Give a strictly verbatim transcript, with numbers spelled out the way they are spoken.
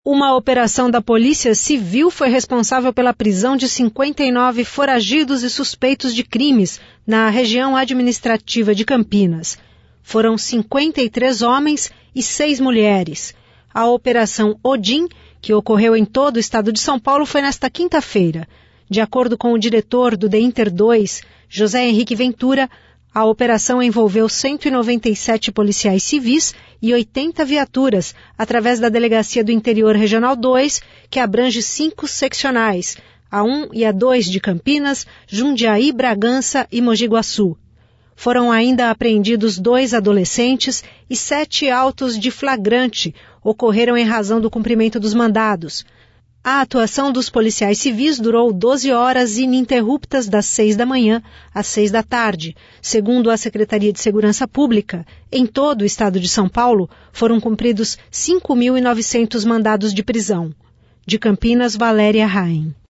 Uma operação da Polícia Civil foi responsável pela prisão de cinquenta e nove foragidos e suspeitos de crimes na região administrativa de Campinas. Foram cinquenta e três homens e seis mulheres. A Operação Odin, que ocorreu em todo o estado de São Paulo, foi nesta quinta-feira. De acordo com o diretor do DEINTER dois, José Henrique Ventura, a operação envolveu cento e noventa e sete policiais civis e oitenta viaturas, através da Delegacia do Interior Regional dois, que abrange cinco seccionais, a um e a dois de Campinas, Jundiaí, Bragança e Mogi Guaçu. Foram ainda apreendidos dois adolescentes e sete autos de flagrante, ocorreram em razão do cumprimento dos mandados. A atuação dos policiais civis durou doze horas ininterruptas das seis da manhã às seis da tarde. Segundo a Secretaria de Segurança Pública, em todo o estado de São Paulo foram cumpridos cinco mil e novecentos mandados de prisão. De Campinas, Valéria Raim.